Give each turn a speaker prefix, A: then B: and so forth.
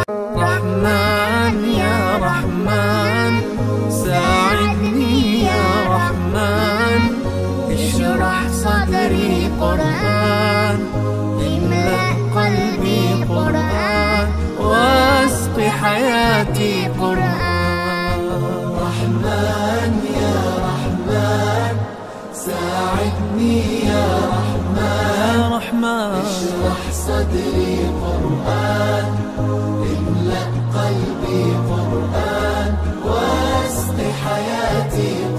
A: رحمن يا رحمن ساعدني يا رحمن، اشرح صدري قرآن، املأ قلبي قرآن، واسق حياتي قرآن. رحمن يا رحمن ساعدني يا رحمن، اشرح صدري قرآن، املأ قلبي قرآن، واسق حياتي